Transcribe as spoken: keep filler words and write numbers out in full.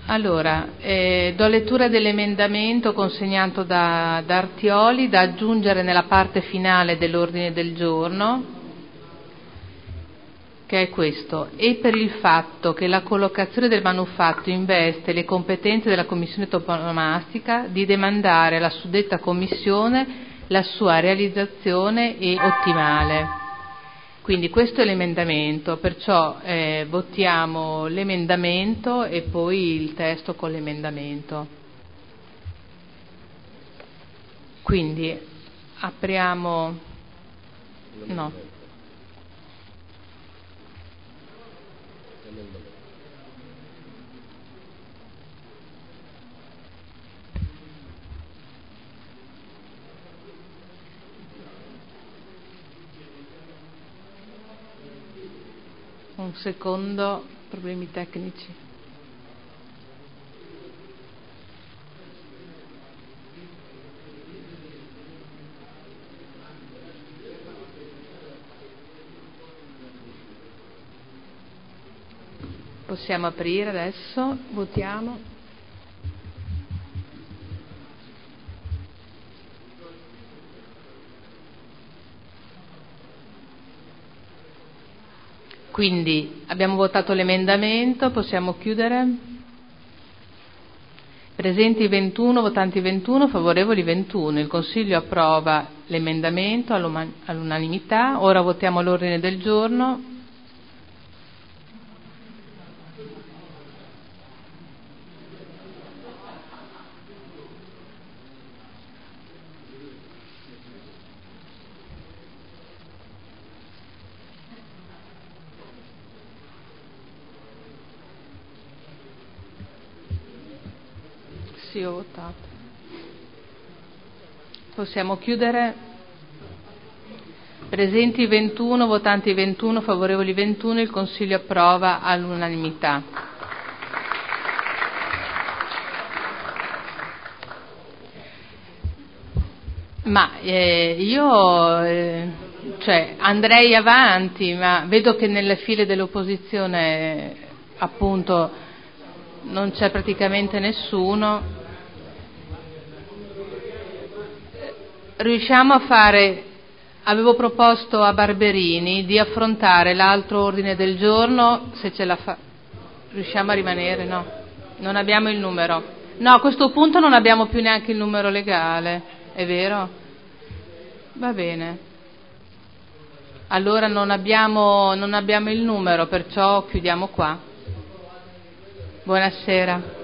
Allora, eh, do lettura dell'emendamento consegnato da, da Artioli, da aggiungere nella parte finale dell'ordine del giorno, che è questo: e per il fatto che la collocazione del manufatto investe le competenze della Commissione toponomastica, di demandare alla suddetta Commissione la sua realizzazione e ottimale. Quindi questo è l'emendamento, perciò eh, votiamo l'emendamento e poi il testo con l'emendamento. Quindi apriamo... no. Un secondo, problemi tecnici. Possiamo aprire adesso, votiamo. Quindi abbiamo votato l'emendamento, possiamo chiudere. Presenti ventuno, votanti ventuno, favorevoli ventuno. Il Consiglio approva l'emendamento all'unanimità. Ora votiamo l'ordine del giorno. Sì, ho votato. Possiamo chiudere. Presenti ventuno, votanti ventuno, favorevoli ventuno. Il Consiglio approva all'unanimità. Ma eh, io eh, cioè, andrei avanti, ma vedo che nelle file dell'opposizione appunto non c'è praticamente nessuno. Riusciamo a fare, avevo proposto a Barberini di affrontare l'altro ordine del giorno, se ce la fa, riusciamo a rimanere? No, non abbiamo il numero. No, a questo punto non abbiamo più neanche il numero legale, è vero? Va bene. Allora non abbiamo, non abbiamo il numero, perciò chiudiamo qua. Buonasera.